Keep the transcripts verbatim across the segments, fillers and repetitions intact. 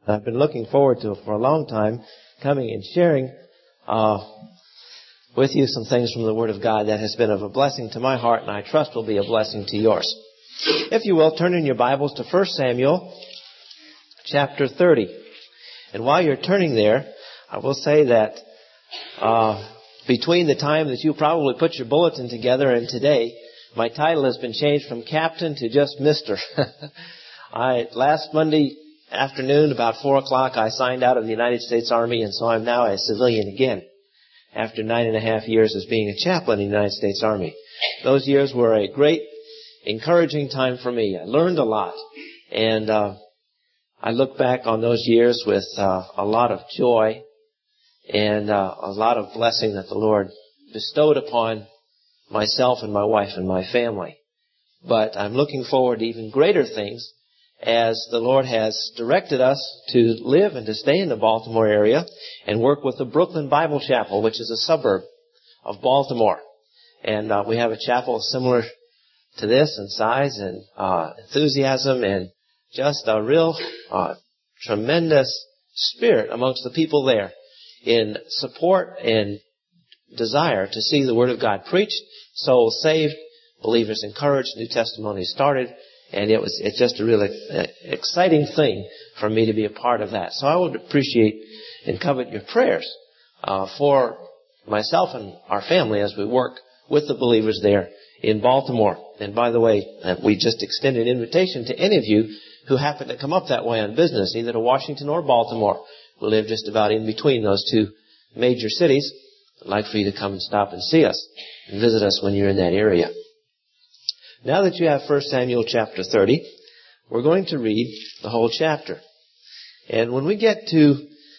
I've been looking forward to for a long time, coming and sharing uh, with you some things from the Word of God that has been of a blessing to my heart, and I trust will be a blessing to yours. If you will, turn in your Bibles to First Samuel chapter thirty. And while you're turning there, I will say that uh, between the time that you probably put your bulletin together and today, my title has been changed from Captain to just Mister I last Monday afternoon, about four o'clock, I signed out of the United States Army, and so I'm now a civilian again, after nine and a half years as being a chaplain in the United States Army. Those years were a great, encouraging time for me. I learned a lot, and uh, I look back on those years with uh, a lot of joy and uh, a lot of blessing that the Lord bestowed upon myself and my wife and my family. But I'm looking forward to even greater things as the Lord has directed us to live and to stay in the Baltimore area and work with the Brooklyn Bible Chapel, which is a suburb of Baltimore. And uh, we have a chapel similar to this in size and uh, enthusiasm and just a real uh, tremendous spirit amongst the people there in support and desire to see the Word of God preached, souls saved, believers encouraged, new testimonies started. And it was, it's just a really uh, exciting thing for me to be a part of that. So I would appreciate and covet your prayers uh, for myself and our family as we work with the believers there in Baltimore. And by the way, uh, we just extend an invitation to any of you who happen to come up that way on business, either to Washington or Baltimore. We live just about in between those two major cities. I'd like for you to come and stop and see us and visit us when you're in that area. Now that you have First Samuel chapter thirty, we're going to read the whole chapter. And when we get to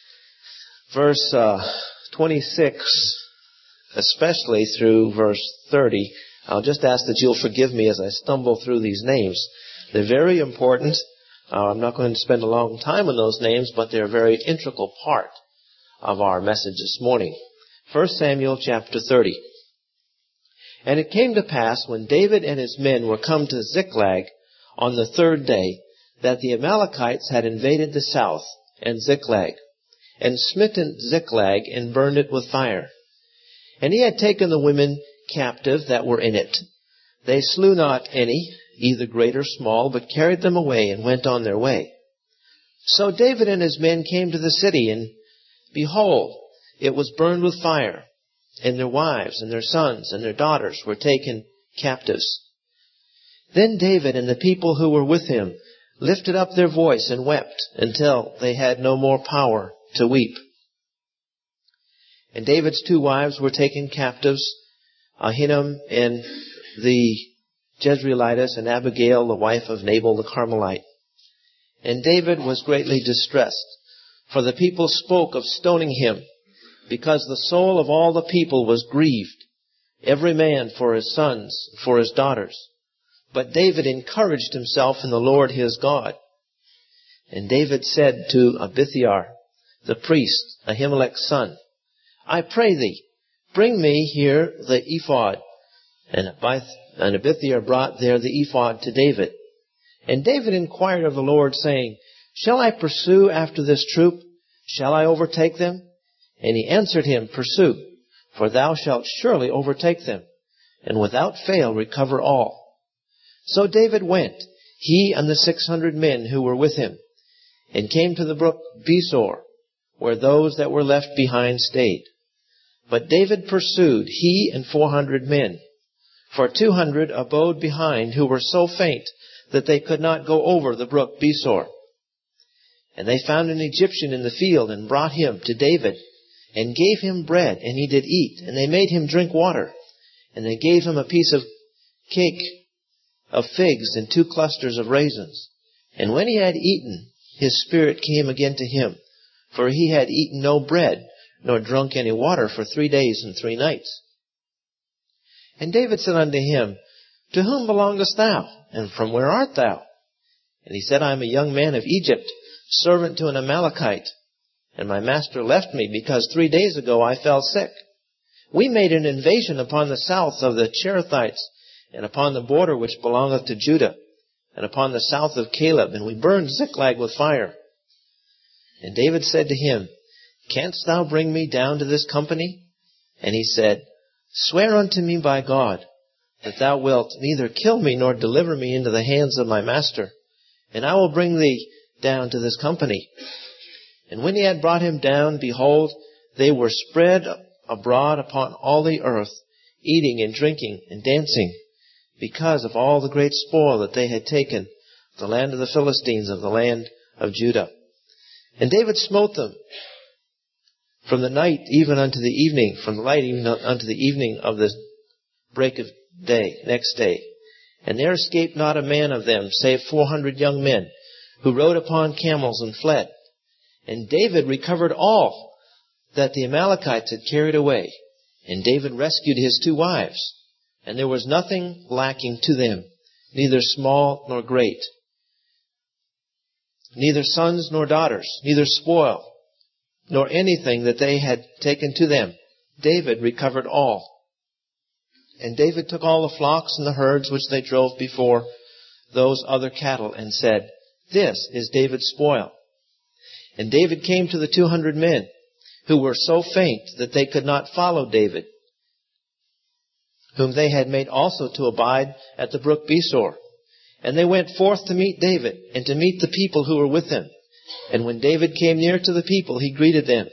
verse uh, twenty-six, especially through verse thirty, I'll just ask that you'll forgive me as I stumble through these names. They're very important. Uh, I'm not going to spend a long time on those names, but they're a very integral part of our message this morning. First Samuel chapter thirty. And it came to pass, when David and his men were come to Ziklag on the third day, that the Amalekites had invaded the south and Ziklag, and smitten Ziklag, and burned it with fire. And he had taken the women captive that were in it. They slew not any, either great or small, but carried them away, and went on their way. So David and his men came to the city, and behold, it was burned with fire. And their wives and their sons and their daughters were taken captives. Then David and the people who were with him lifted up their voice and wept until they had no more power to weep. And David's two wives were taken captives, Ahinoam and the Jezreelitess, and Abigail, the wife of Nabal the Carmelite. And David was greatly distressed, for the people spoke of stoning him, because the soul of all the people was grieved, every man for his sons, for his daughters. But David encouraged himself in the Lord his God. And David said to Abithiar, the priest, Ahimelech's son, I pray thee, bring me here the ephod. And Abithiar brought there the ephod to David. And David inquired of the Lord, saying, Shall I pursue after this troop? Shall I overtake them? And he answered him, Pursue, for thou shalt surely overtake them, and without fail recover all. So David went, he and the six hundred men who were with him, and came to the brook Besor, where those that were left behind stayed. But David pursued, he and four hundred men. For two hundred abode behind, who were so faint that they could not go over the brook Besor. And they found an Egyptian in the field, and brought him to David, and gave him bread, and he did eat. And they made him drink water. And they gave him a piece of cake of figs and two clusters of raisins. And when he had eaten, his spirit came again to him, for he had eaten no bread, nor drunk any water for three days and three nights. And David said unto him, To whom belongest thou? And from where art thou? And he said, I am a young man of Egypt, servant to an Amalekite. And my master left me, because three days ago I fell sick. We made an invasion upon the south of the Cherethites, and upon the border which belongeth to Judah, and upon the south of Caleb, and we burned Ziklag with fire. And David said to him, Canst thou bring me down to this company? And he said, Swear unto me by God, that thou wilt neither kill me nor deliver me into the hands of my master, and I will bring thee down to this company. And when he had brought him down, behold, they were spread abroad upon all the earth, eating and drinking and dancing, because of all the great spoil that they had taken, the land of the Philistines, of the land of Judah. And David smote them from the night even unto the evening, from the light even unto the evening of the break of day, next day. And there escaped not a man of them, save four hundred young men, who rode upon camels and fled. And David recovered all that the Amalekites had carried away. And David rescued his two wives, and there was nothing lacking to them, neither small nor great, neither sons nor daughters, neither spoil, nor anything that they had taken to them. David recovered all. And David took all the flocks and the herds which they drove before those other cattle, and said, This is David's spoil. And David came to the two hundred men, who were so faint that they could not follow David, whom they had made also to abide at the brook Besor. And they went forth to meet David, and to meet the people who were with him. And when David came near to the people, he greeted them.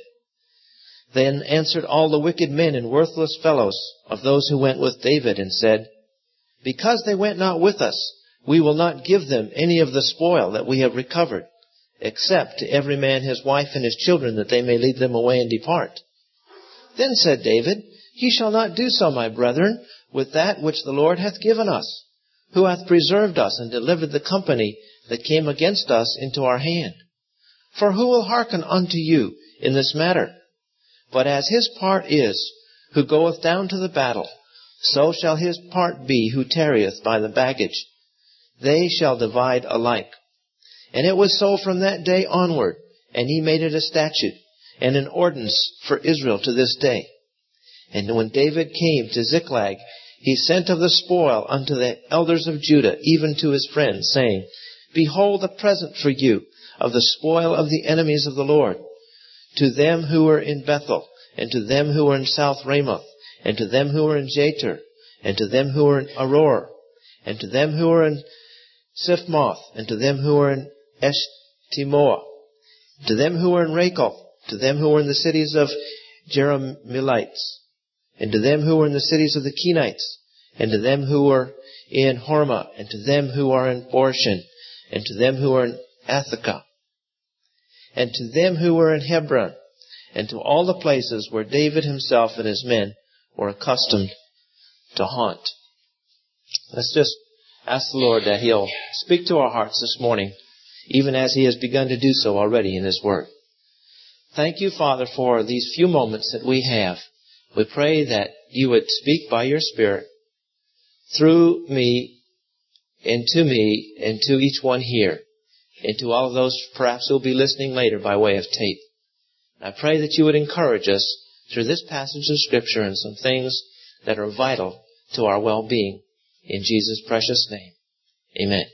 Then answered all the wicked men and worthless fellows of those who went with David, and said, Because they went not with us, we will not give them any of the spoil that we have recovered, except to every man his wife and his children, that they may lead them away and depart. Then said David, Ye shall not do so, my brethren, with that which the Lord hath given us, who hath preserved us and delivered the company that came against us into our hand. For who will hearken unto you in this matter? But as his part is, who goeth down to the battle, so shall his part be who tarrieth by the baggage. They shall divide alike. And it was so from that day onward, and he made it a statute and an ordinance for Israel to this day. And when David came to Ziklag, he sent of the spoil unto the elders of Judah, even to his friends, saying, Behold a present for you of the spoil of the enemies of the Lord, to them who were in Bethel, and to them who were in South Ramoth, and to them who were in Jatir, and to them who were in Aroer, and to them who were in Siphmoth, and to them who were in Eshtemoa, to them who were in Rachel, to them who were in the cities of Jerahmeelites, and to them who were in the cities of the Kenites, and to them who were in Hormah, and to them who are in Borshan, and to them who are in Athakah, and to them who were in Hebron, and to all the places where David himself and his men were accustomed to haunt. Let's just ask the Lord that He'll speak to our hearts this morning, even as He has begun to do so already in His Word. Thank you, Father, for these few moments that we have. We pray that You would speak by Your Spirit through me, and to me, and to each one here, and to all of those perhaps who will be listening later by way of tape. I pray that You would encourage us through this passage of Scripture and some things that are vital to our well-being. In Jesus' precious name, amen.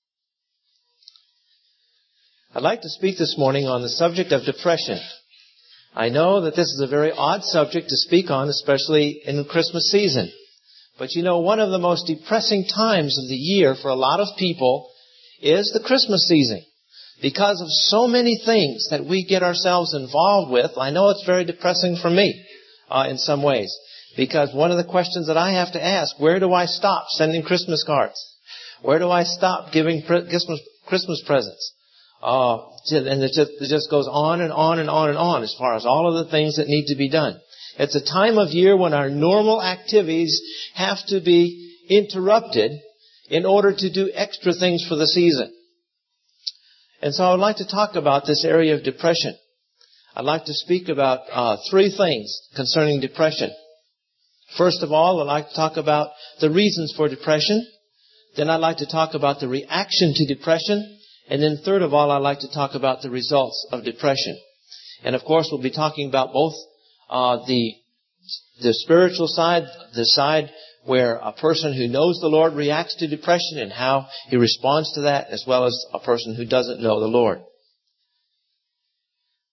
I'd like to speak this morning on the subject of depression. I know that this is a very odd subject to speak on, especially in the Christmas season. But you know, one of the most depressing times of the year for a lot of people is the Christmas season. Because of so many things that we get ourselves involved with, I know it's very depressing for me uh, in some ways. Because one of the questions that I have to ask, where do I stop sending Christmas cards? Where do I stop giving Christmas, Christmas presents? Uh, and it just, it just goes on and on and on and on as far as all of the things that need to be done. It's a time of year when our normal activities have to be interrupted in order to do extra things for the season. And so I would like to talk about this area of depression. I'd like to speak about uh, three things concerning depression. First of all, I'd like to talk about the reasons for depression. Then I'd like to talk about the reaction to depression. And then third of all, I'd like to talk about the results of depression. And of course, we'll be talking about both uh, the the spiritual side, the side where a person who knows the Lord reacts to depression and how he responds to that, as well as a person who doesn't know the Lord.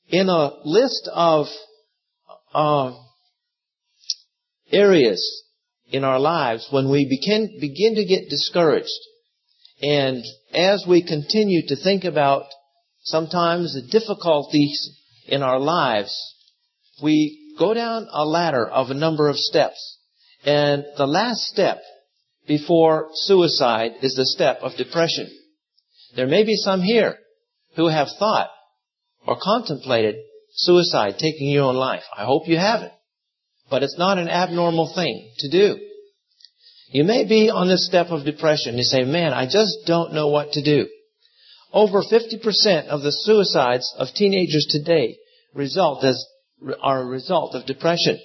in a list of uh, areas in our lives when we begin, begin to get discouraged. And as we continue to think about sometimes the difficulties in our lives, we go down a ladder of a number of steps. And the last step before suicide is the step of depression. There may be some here who have thought or contemplated suicide, taking your own life. I hope you haven't. But it's not an abnormal thing to do. You may be on this step of depression. You say, man, I just don't know what to do. Over fifty percent of the suicides of teenagers today result as, are a result of depression.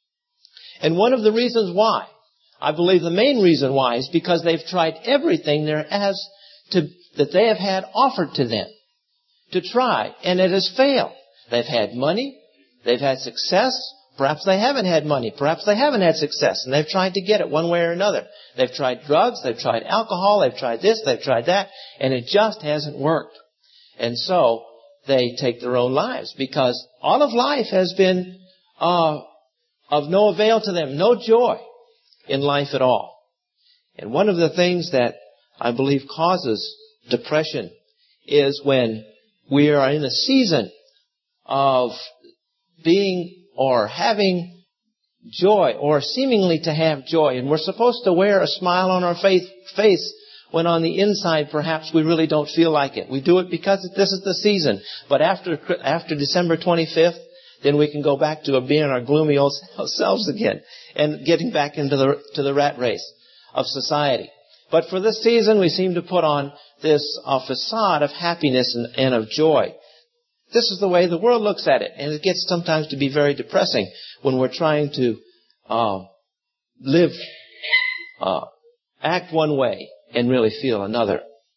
And one of the reasons why, I believe the main reason why, is because they've tried everything there has to, that they have had offered to them to try, and it has failed. They've had money, they've had success, perhaps they haven't had money, perhaps they haven't had success, and they've tried to get it one way or another. They've tried drugs, they've tried alcohol, they've tried this, they've tried that, and it just hasn't worked. And so they take their own lives because all of life has been uh, of no avail to them, no joy in life at all. And one of the things that I believe causes depression is when we are in a season of being or having joy or seemingly to have joy. And we're supposed to wear a smile on our face, face when on the inside perhaps we really don't feel like it. We do it because this is the season. But after after December twenty-fifth, then we can go back to being our gloomy old selves again and getting back into the to the rat race of society. But for this season, we seem to put on this uh, facade of happiness and, and of joy. This is the way the world looks at it, and it gets sometimes to be very depressing when we're trying to uh, live, uh, act one way and really feel another.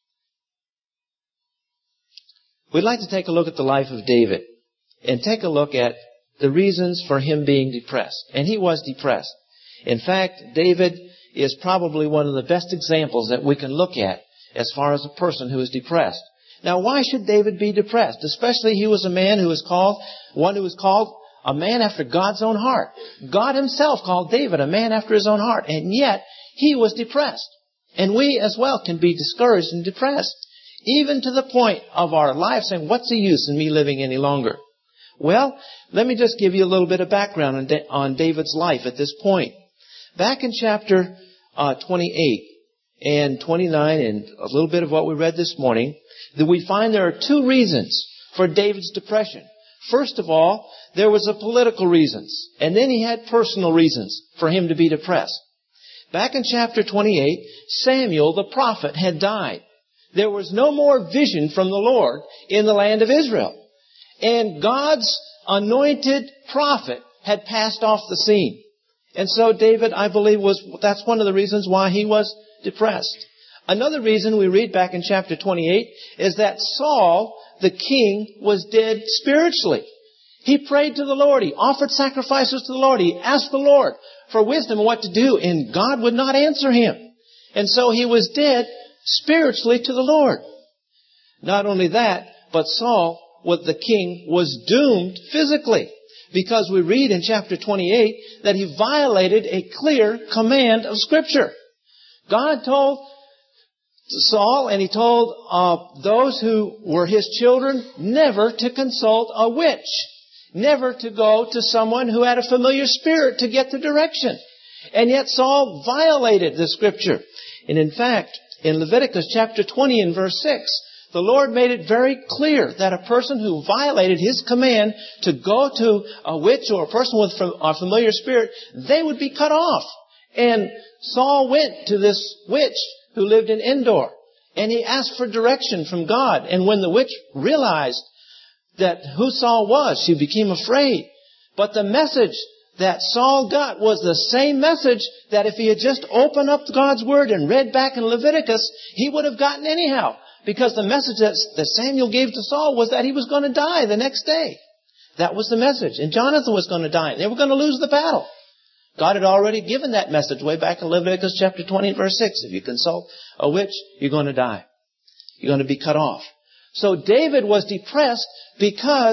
We'd like to take a look at the life of David and take a look at the reasons for him being depressed. And he was depressed. In fact, David is probably one of the best examples that we can look at as far as a person who is depressed. Now, why should David be depressed? Especially he was a man who was called, one who was called a man after God's own heart. God himself called David a man after his own heart, and yet he was depressed. And we as well can be discouraged and depressed, even to the point of our life saying, what's the use in me living any longer? Well, let me just give you a little bit of background on, da- on David's life at this point. Back in chapter uh, twenty-eight and twenty-nine, and a little bit of what we read this morning, that we find there are two reasons for David's depression. First of all, there was a political reasons, and then he had personal reasons for him to be depressed. Back in chapter twenty-eight, Samuel the prophet had died. There was no more vision from the Lord in the land of Israel. And God's anointed prophet had passed off the scene. And so David, I believe, was that's one of the reasons why he was depressed. Another reason we read back in chapter twenty-eight is that Saul, the king, was dead spiritually. He prayed to the Lord. He offered sacrifices to the Lord. He asked the Lord for wisdom on what to do, and God would not answer him. And so he was dead spiritually to the Lord. Not only that, but Saul, with the king, was doomed physically. Because we read in chapter twenty-eight that he violated a clear command of Scripture. God told Saul, and he told uh, those who were his children, never to consult a witch. Never to go to someone who had a familiar spirit to get the direction. And yet Saul violated the Scripture. And in fact, in Leviticus chapter twenty and verse six, the Lord made it very clear that a person who violated his command to go to a witch or a person with a familiar spirit, they would be cut off. And Saul went to this witch who lived in Endor, and he asked for direction from God. And when the witch realized that who Saul was, she became afraid. But the message that Saul got was the same message that if he had just opened up God's Word and read back in Leviticus, he would have gotten anyhow. Because the message that, that Samuel gave to Saul was that he was going to die the next day. That was the message. And Jonathan was going to die. And they were going to lose the battle. God had already given that message way back in Leviticus chapter twenty and verse six. If you consult a witch, you're going to die. You're going to be cut off. So David was depressed because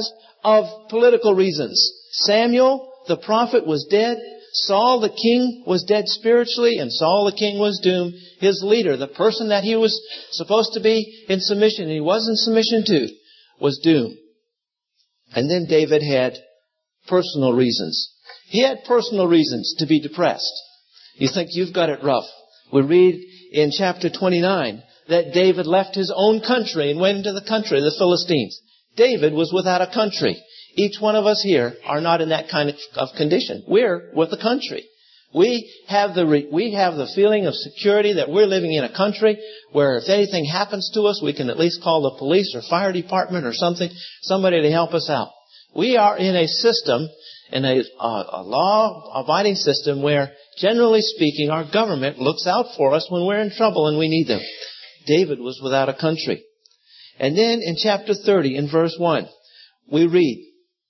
of political reasons. Samuel, the prophet, was dead. Saul, the king, was dead spiritually, and Saul, the king, was doomed. His leader, the person that he was supposed to be in submission, and he was in submission to, was doomed. And then David had personal reasons. He had personal reasons to be depressed. You think you've got it rough. We read in chapter twenty-nine that David left his own country and went into the country of the Philistines. David was without a country. Each one of us here are not in that kind of condition. We're with a country. We have the re- we have the feeling of security that we're living in a country where if anything happens to us, we can at least call the police or fire department or something, somebody to help us out. We are in a system, in a, a, a law-abiding system where, generally speaking, our government looks out for us when we're in trouble and we need them. David was without a country. And then in chapter thirty, in verse one, we read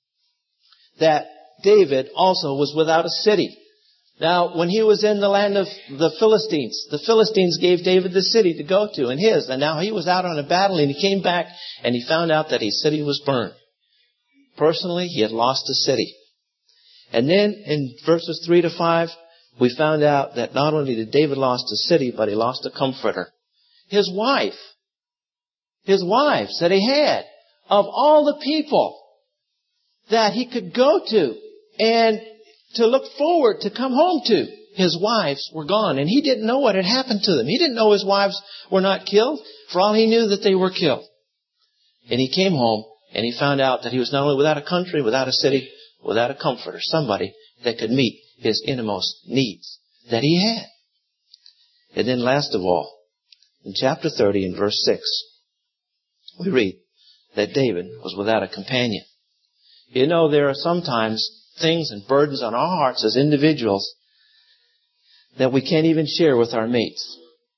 that David also was without a city. Now, when he was in the land of the Philistines, the Philistines gave David the city to go to and his. And now he was out on a battle and he came back and he found out that his city was burned. Personally, he had lost a city. And then in verses three to five, we found out that not only did David lost a city, but he lost a comforter. His wife. His wives that he had. Of all the people that he could go to and to look forward to come home to, his wives were gone. And he didn't know what had happened to them. He didn't know his wives were not killed. For all he knew that they were killed. And he came home and he found out that he was not only without a country, without a city, without a comforter, somebody that could meet his innermost needs that he had. And then last of all, in chapter thirty in verse six, we read that David was without a companion. You know, there are sometimes things and burdens on our hearts as individuals that we can't even share with our mates.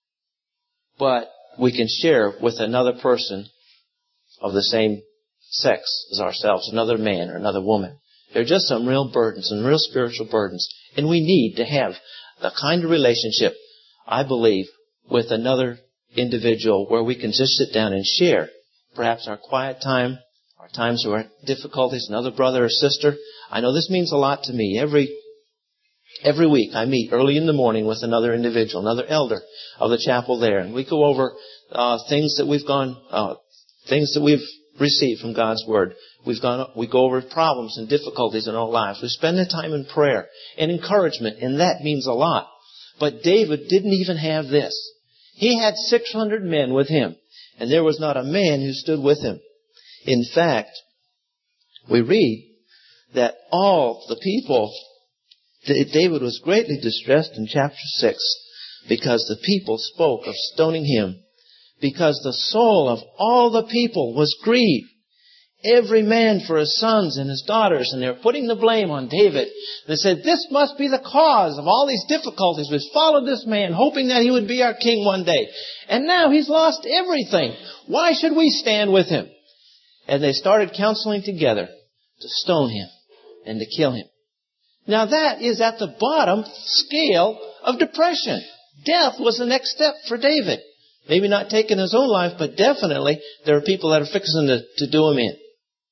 But we can share with another person of the same sex as ourselves, another man or another woman. There are just some real burdens, some real spiritual burdens. And we need to have the kind of relationship, I believe, with another individual where we can just sit down and share perhaps our quiet time, our times of our difficulties, another brother or sister. I know this means a lot to me. Every every week I meet early in the morning with another individual, another elder of the chapel there, and we go over uh, things that we've gone, uh, things that we've received from God's Word. We've gone, we go over problems and difficulties in our lives. We spend the time in prayer and encouragement, and that means a lot. But David didn't even have this. He had six hundred men with him, and there was not a man who stood with him. In fact, we read that all the people, David was greatly distressed in chapter six because the people spoke of stoning him, because the soul of all the people was grieved. Every man for his sons and his daughters, and they're putting the blame on David. They said, this must be the cause of all these difficulties. We've followed this man, hoping that he would be our king one day. And now he's lost everything. Why should we stand with him? And they started counseling together to stone him and to kill him. Now that is at the bottom scale of depression. Death was the next step for David. Maybe not taking his own life, but definitely there are people that are fixing to, to do him in.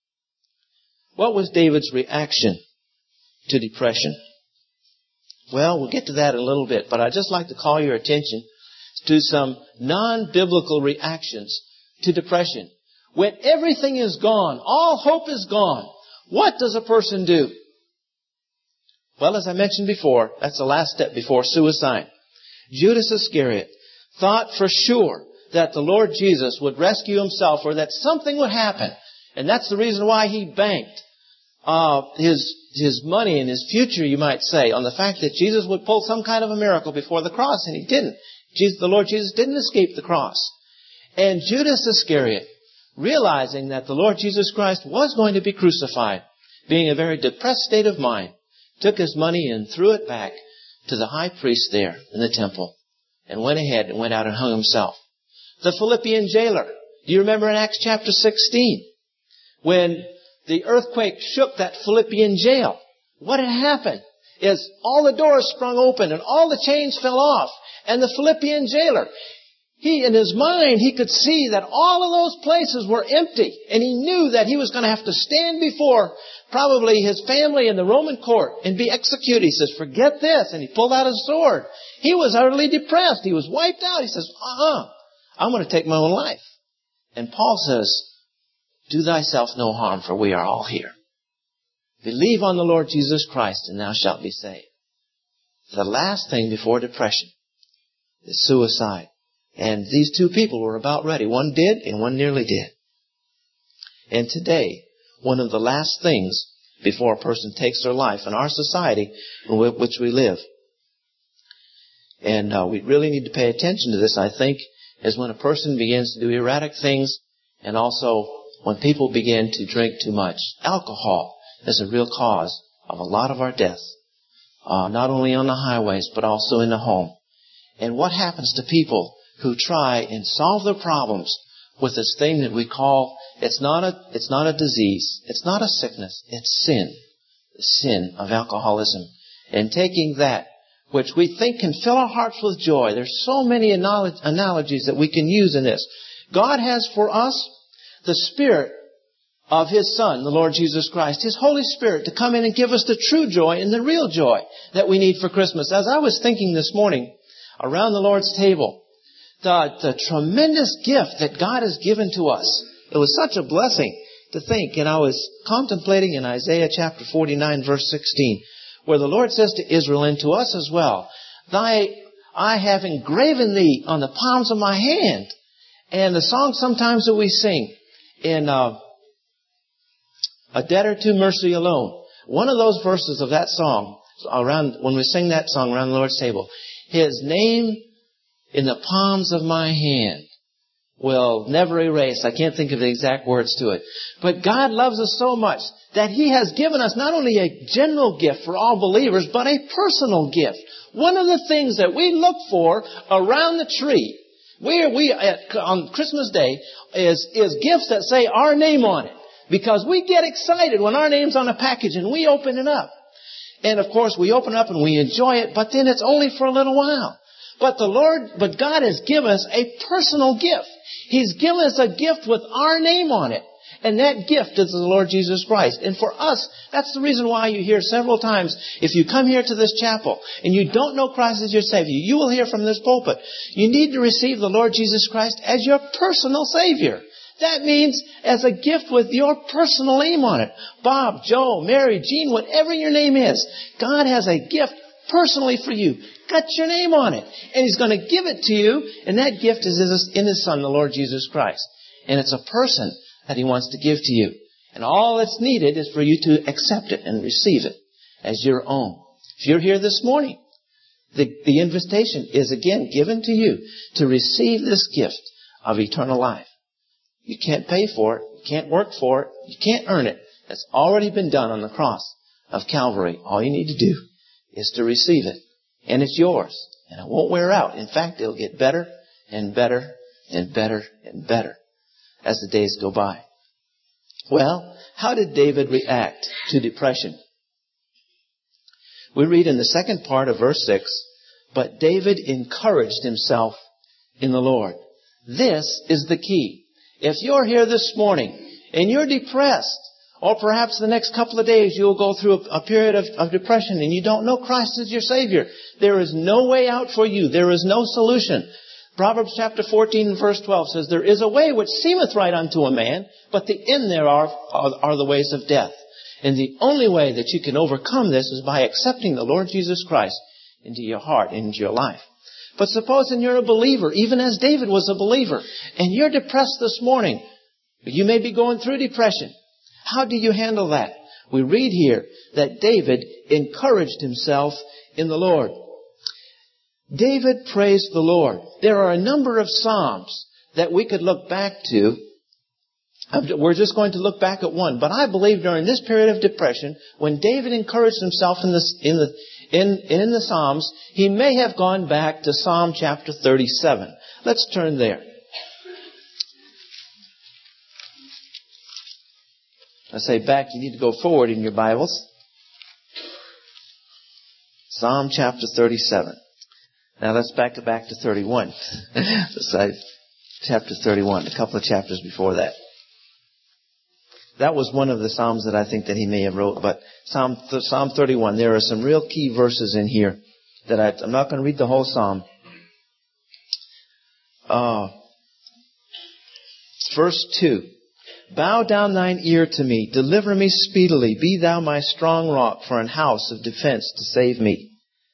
What was David's reaction to depression? Well, we'll get to that in a little bit, but I'd just like to call your attention to some non-biblical reactions to depression. When everything is gone, all hope is gone, what does a person do? Well, as I mentioned before, that's the last step before suicide. Judas Iscariot thought for sure that the Lord Jesus would rescue himself or that something would happen. And that's the reason why he banked uh, his his money and his future, you might say, on the fact that Jesus would pull some kind of a miracle before the cross. And he didn't. Jesus, the Lord Jesus didn't escape the cross. And Judas Iscariot, realizing that the Lord Jesus Christ was going to be crucified, being in a very depressed state of mind, took his money and threw it back to the high priest there in the temple and went ahead and went out and hung himself. The Philippian jailer, do you remember in Acts chapter sixteen? When the earthquake shook that Philippian jail, what had happened is all the doors sprung open and all the chains fell off. And the Philippian jailer, He, in his mind, he could see that all of those places were empty. And he knew that he was going to have to stand before probably his family in the Roman court and be executed. He says, forget this. And he pulled out his sword. He was utterly depressed. He was wiped out. He says, uh-uh, I'm going to take my own life. And Paul says, do thyself no harm, for we are all here. Believe on the Lord Jesus Christ, and thou shalt be saved. The last thing before depression is suicide. And these two people were about ready. One did, and one nearly did. And today, one of the last things before a person takes their life in our society in which we live, and uh, we really need to pay attention to this, I think, is when a person begins to do erratic things, and also when people begin to drink too much. Alcohol is a real cause of a lot of our deaths, uh, not only on the highways, but also in the home. And what happens to people who try and solve their problems with this thing that we call, it's not a, it's not a disease, it's not a sickness, it's sin. The sin of alcoholism. And taking that which we think can fill our hearts with joy. There's so many analogies that we can use in this. God has for us the Spirit of His Son, the Lord Jesus Christ, His Holy Spirit, to come in and give us the true joy and the real joy that we need for Christmas. As I was thinking this morning around the Lord's table, the, the tremendous gift that God has given to us, it was such a blessing to think. And I was contemplating in Isaiah chapter forty-nine, verse sixteen, where the Lord says to Israel and to us as well, Thy, I have engraven thee on the palms of my hand. And the song sometimes that we sing in uh, A Debtor to Mercy Alone, one of those verses of that song, around when we sing that song around the Lord's table, His name in the palms of my hand will never erase. I can't think of the exact words to it. But God loves us so much that He has given us not only a general gift for all believers, but a personal gift. One of the things that we look for around the tree, we, we at, on Christmas Day, is, is gifts that say our name on it. Because we get excited when our name's on a package and we open it up. And of course we open it up and we enjoy it, but then it's only for a little while. But the Lord, but God has given us a personal gift. He's given us a gift with our name on it. And that gift is the Lord Jesus Christ. And for us, that's the reason why you hear several times, if you come here to this chapel and you don't know Christ as your Savior, you will hear from this pulpit, you need to receive the Lord Jesus Christ as your personal Savior. That means as a gift with your personal name on it. Bob, Joe, Mary, Jean, whatever your name is, God has a gift personally for you. Got your name on it. And He's going to give it to you. And that gift is in His Son, the Lord Jesus Christ. And it's a person that He wants to give to you. And all that's needed is for you to accept it and receive it as your own. If you're here this morning, the, the invitation is again given to you to receive this gift of eternal life. You can't pay for it. You can't work for it. You can't earn it. It's already been done on the cross of Calvary. All you need to do is to receive it. And it's yours. And it won't wear out. In fact, it'll get better and better and better and better as the days go by. Well, how did David react to depression? We read in the second part of verse six, but David encouraged himself in the Lord. This is the key. If you're here this morning and you're depressed, or perhaps the next couple of days you'll go through a, a period of, of depression and you don't know Christ as your Savior, there is no way out for you. There is no solution. Proverbs chapter fourteen and verse twelve says, there is a way which seemeth right unto a man, but the end thereof are, are the ways of death. And the only way that you can overcome this is by accepting the Lord Jesus Christ into your heart, into your life. But supposing you're a believer, even as David was a believer, and you're depressed this morning, you may be going through depression. How do you handle that? We read here that David encouraged himself in the Lord. David praised the Lord. There are a number of Psalms that we could look back to. We're just going to look back at one. But I believe during this period of depression, when David encouraged himself in the, in the, in, in the Psalms, he may have gone back to Psalm chapter thirty-seven. Let's turn there. I say back, you need to go forward in your Bibles. Psalm chapter thirty-seven. Now let's back it back to thirty-one. Chapter thirty-one, a couple of chapters before that. That was one of the Psalms that I think that he may have wrote, but Psalm, Psalm thirty-one, there are some real key verses in here that I, I'm not going to read the whole Psalm. Uh, verse two. Bow down thine ear to me, deliver me speedily, be thou my strong rock for an house of defense to save me.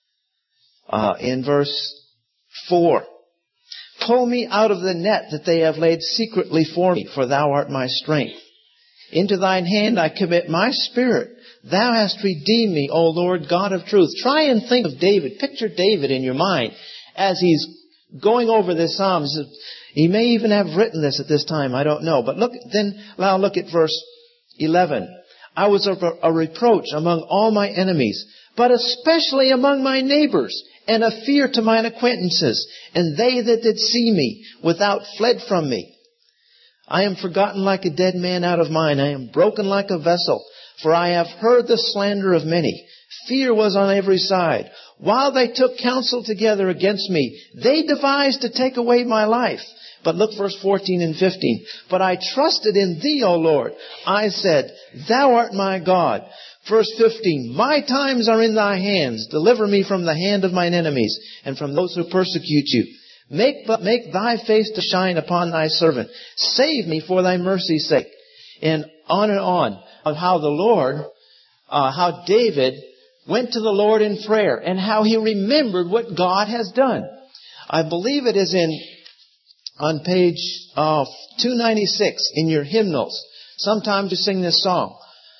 Uh, in verse four. Pull me out of the net that they have laid secretly for me, for thou art my strength. Into thine hand I commit my spirit. Thou hast redeemed me, O Lord God of truth. Try and think of David. Picture David in your mind as he's going over this psalm. He may even have written this at this time. I don't know. But look, then now look at verse eleven. I was a, a reproach among all my enemies, but especially among my neighbors, and a fear to mine acquaintances, and they that did see me without fled from me. I am forgotten like a dead man out of mine. I am broken like a vessel, for I have heard the slander of many. Fear was on every side. While they took counsel together against me, they devised to take away my life. But look verse fourteen and fifteen. But I trusted in thee, O Lord. I said, thou art my God. Verse fifteen, my times are in thy hands. Deliver me from the hand of mine enemies and from those who persecute you. Make but make thy face to shine upon thy servant. Save me for thy mercy's sake. And on and on of how the Lord, uh, how David went to the Lord in prayer and how he remembered what God has done. I believe it is in on page uh, two ninety-six in your hymnals. Sometimes you sing this song.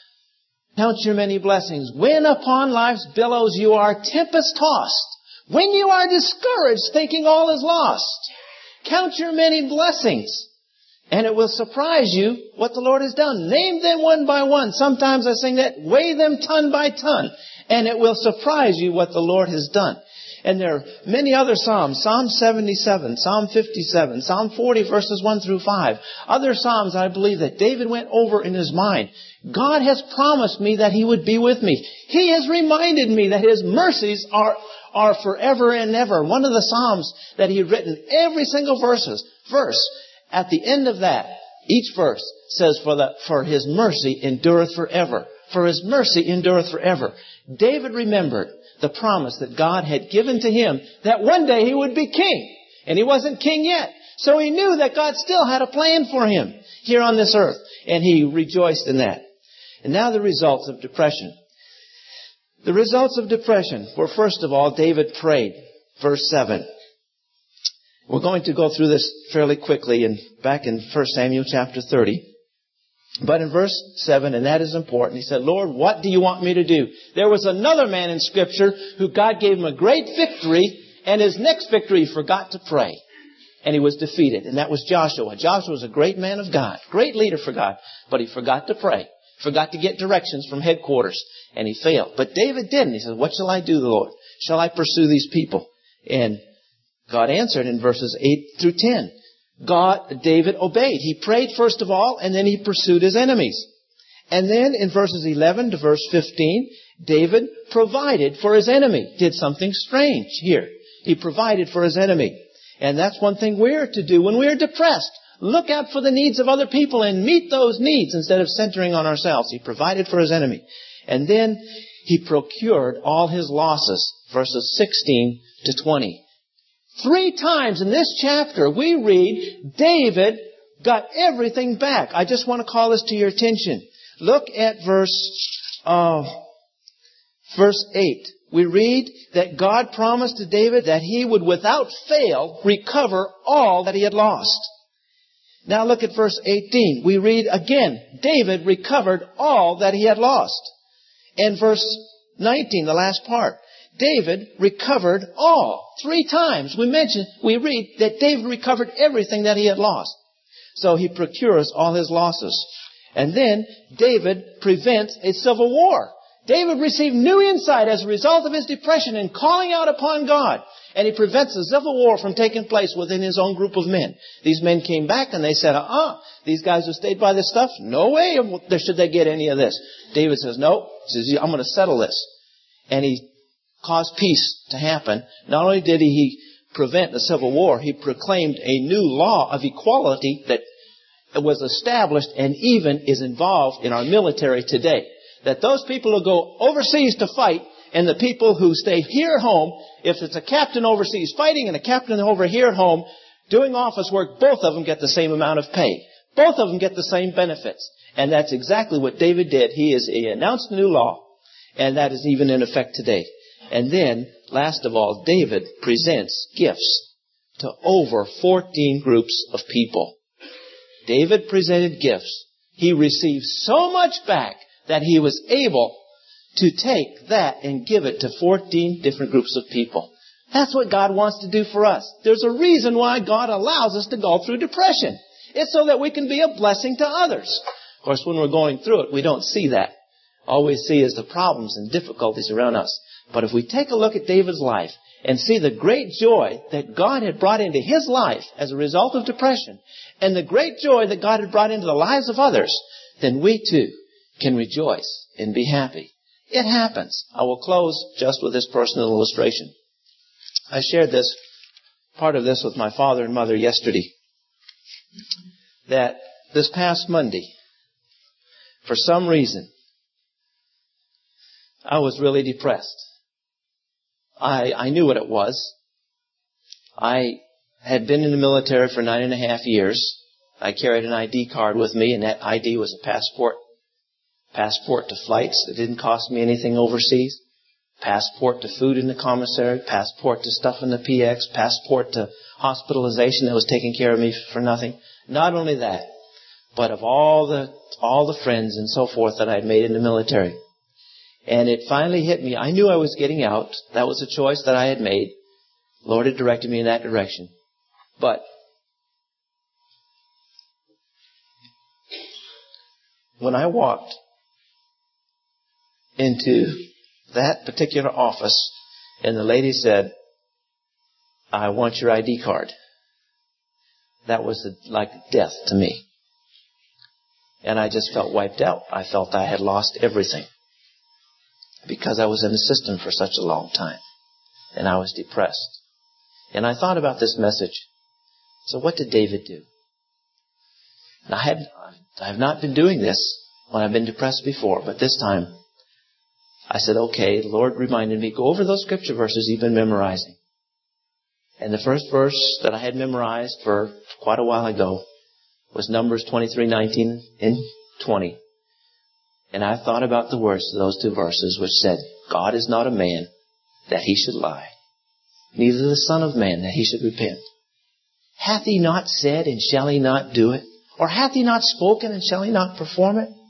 Count your many blessings. When upon life's billows you are tempest tossed, when you are discouraged thinking all is lost, count your many blessings, and it will surprise you what the Lord has done. Name them one by one. Sometimes I sing that. Weigh them ton by ton, and it will surprise you what the Lord has done. And there are many other Psalms. Psalm seventy-seven, Psalm fifty-seven, Psalm forty verses one through five. Other Psalms I believe that David went over in his mind. God has promised me that He would be with me. He has reminded me that His mercies are, are forever and ever. One of the Psalms that he had written, every single verses, verse, at the end of that, each verse says, for the, for His mercy endureth forever. For His mercy endureth forever. David remembered the promise that God had given to him that one day he would be king. And he wasn't king yet. So he knew that God still had a plan for him here on this earth. And he rejoiced in that. And now the results of depression. The results of depression were, first of all, David prayed. Verse seven. We're going to go through this fairly quickly and back in First Samuel chapter thirty. But in verse seven, and that is important, he said, Lord, what do you want me to do? There was another man in Scripture who God gave him a great victory, and his next victory he forgot to pray. And he was defeated, and that was Joshua. Joshua was a great man of God, great leader for God, but he forgot to pray, forgot to get directions from headquarters, and he failed. But David didn't. He said, what shall I do, Lord? Shall I pursue these people? And God answered in verses eight through ten. God, David obeyed. He prayed first of all, and then he pursued his enemies. And then in verses eleven to verse fifteen, David provided for his enemy. Did something strange here. He provided for his enemy. And that's one thing we're to do when we're depressed. Look out for the needs of other people and meet those needs instead of centering on ourselves. He provided for his enemy. And then he procured all his losses. Verses sixteen to twenty. Three times in this chapter we read David got everything back. I just want to call this to your attention. Look at verse uh, verse eight. We read that God promised to David that he would without fail recover all that he had lost. Now look at verse eighteen. We read again, David recovered all that he had lost. And verse nineteen, the last part. David recovered all. Three times we mention, we read that David recovered everything that he had lost. So he procures all his losses. And then David prevents a civil war. David received new insight as a result of his depression and calling out upon God. And he prevents a civil war from taking place within his own group of men. These men came back and they said, uh-uh, these guys who stayed by this stuff, no way should they get any of this. David says, no. He says, I'm going to settle this. And he cause peace to happen. Not only did he prevent the civil war, he proclaimed a new law of equality that was established and even is involved in our military today. That those people who go overseas to fight and the people who stay here at home, if it's a captain overseas fighting and a captain over here at home doing office work, both of them get the same amount of pay. Both of them get the same benefits. And that's exactly what David did. He is he announced a new law, and that is even in effect today. And then, last of all, David presents gifts to over fourteen groups of people. David presented gifts. He received so much back that he was able to take that and give it to fourteen different groups of people. That's what God wants to do for us. There's a reason why God allows us to go through depression. It's so that we can be a blessing to others. Of course, when we're going through it, we don't see that. All we see is the problems and difficulties around us. But if we take a look at David's life and see the great joy that God had brought into his life as a result of depression, and the great joy that God had brought into the lives of others, then we too can rejoice and be happy. It happens. I will close just with this personal illustration. I shared this, part of this with my father and mother yesterday. That this past Monday, for some reason, I was really depressed. I, I knew what it was. I had been in the military for nine and a half years. I carried an I D card with me, and that I D was a passport. Passport to flights that didn't cost me anything overseas. Passport to food in the commissary. Passport to stuff in the P X. Passport to hospitalization that was taking care of me for nothing. Not only that, but of all the all the friends and so forth that I had made in the military. And it finally hit me. I knew I was getting out. That was a choice that I had made. The Lord had directed me in that direction. But when I walked into that particular office and the lady said, "I want your I D card," that was like death to me. And I just felt wiped out. I felt I had lost everything because I was in the system for such a long time. And I was depressed. And I thought about this message. So what did David do? And I had, I have not been doing this when I've been depressed before, but this time I said, okay, the Lord reminded me, go over those scripture verses you've been memorizing. And the first verse that I had memorized for quite a while ago was Numbers twenty-three, nineteen and twenty. And I thought about the words of those two verses which said, God is not a man that he should lie, neither the Son of Man that he should repent. Hath he not said, and shall he not do it? Or hath he not spoken, and shall he not perform it?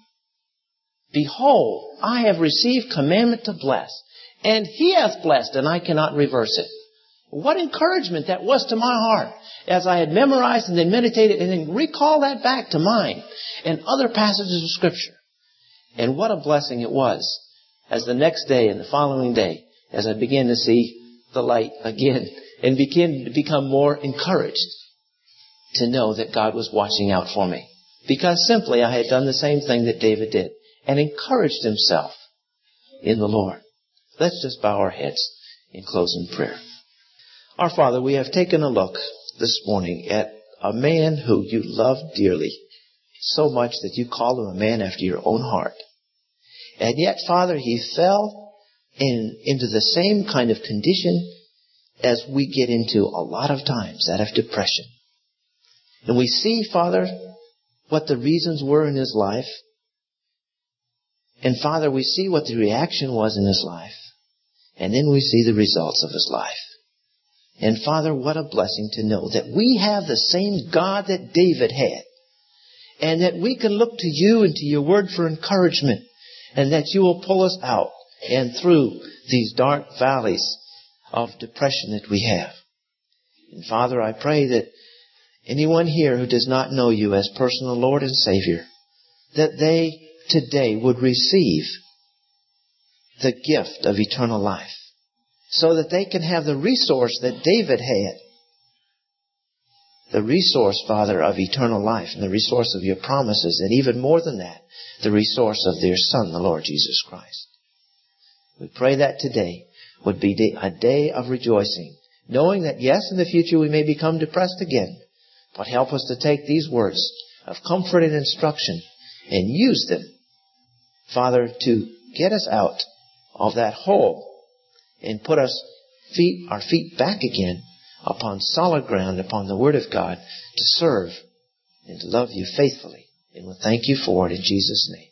Behold, I have received commandment to bless, and he hath blessed, and I cannot reverse it. What encouragement that was to my heart as I had memorized and then meditated and then recall that back to mind and other passages of Scripture. And what a blessing it was as the next day and the following day, as I began to see the light again and begin to become more encouraged to know that God was watching out for me. Because simply I had done the same thing that David did and encouraged himself in the Lord. Let's just bow our heads in closing prayer. Our Father, we have taken a look this morning at a man who you loved dearly, so much that you called him a man after your own heart. And yet, Father, he fell in, into the same kind of condition as we get into a lot of times, that of depression. And we see, Father, what the reasons were in his life. And Father, we see what the reaction was in his life. And then we see the results of his life. And Father, what a blessing to know that we have the same God that David had. And that we can look to you and to your word for encouragement. And that you will pull us out and through these dark valleys of depression that we have. And Father, I pray that anyone here who does not know you as personal Lord and Savior, that they today would receive the gift of eternal life. So that they can have the resource that David had. The resource, Father, of eternal life and the resource of your promises. And even more than that, the resource of their Son, the Lord Jesus Christ. We pray that today would be a day of rejoicing, knowing that, yes, in the future we may become depressed again, but help us to take these words of comfort and instruction and use them, Father, to get us out of that hole and put us feet, our feet back again upon solid ground, upon the Word of God, to serve and to love you faithfully. And we'll thank you for it in Jesus' name.